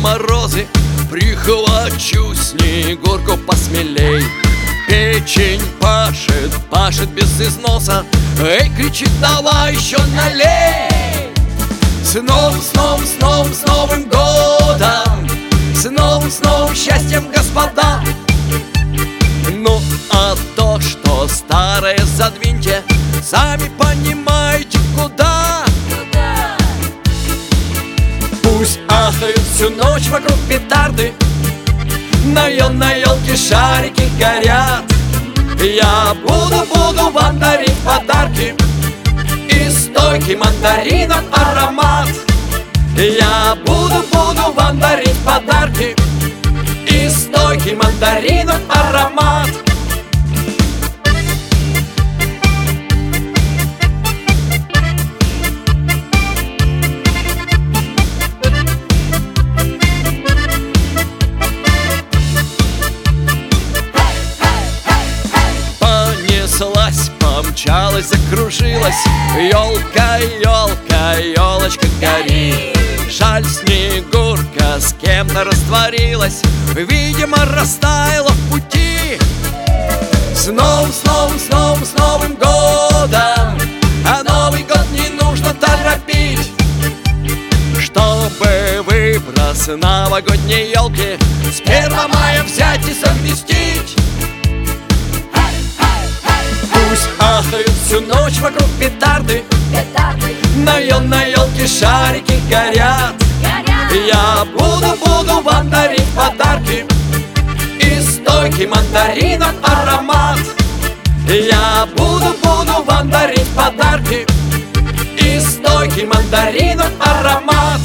морозы, прихвачу Снегурку посмелей. Печень пашет, пашет без износа, эй, кричит, давай еще налей. С новым, с новым, с новым, с Новым годом, с новым счастьем, господа. Ну, а то, что старое задвиньте, сами понимаете, куда. Пусть ахают всю ночь вокруг петарды, на елке шарики горят. Я буду вам дарить подарки и стойкий мандаринов аромат. Я буду вам дарить подарки и стойкий мандаринов аромат. Понеслась, помчалась, закружилась елка, елка, елочка, гори. Жаль, Снегурка с кем-то растворилась, видимо, растаяла в пути. С новым, с новым, с новым, с Новым годом, а Новый год не нужно торопить. Чтобы выброс новогодней елки с 1 мая взять и совместить. Пусть ахают всю ночь вокруг петарды, на елке шарики горят. Я буду вам дарить подарки и стойкий мандаринов аромат. Я буду вам дарить подарки и стойкий мандаринов аромат.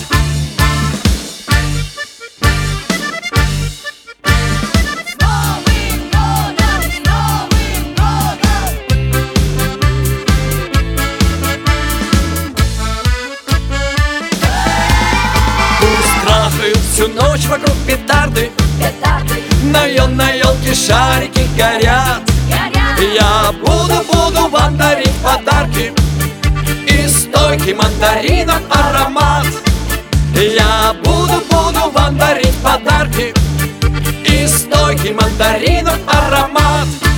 Всю ночь вокруг петарды, на елке шарики горят. Я буду вам дарить подарки и стойкий мандаринов аромат. Я буду вам дарить подарки и стойкий мандаринов аромат.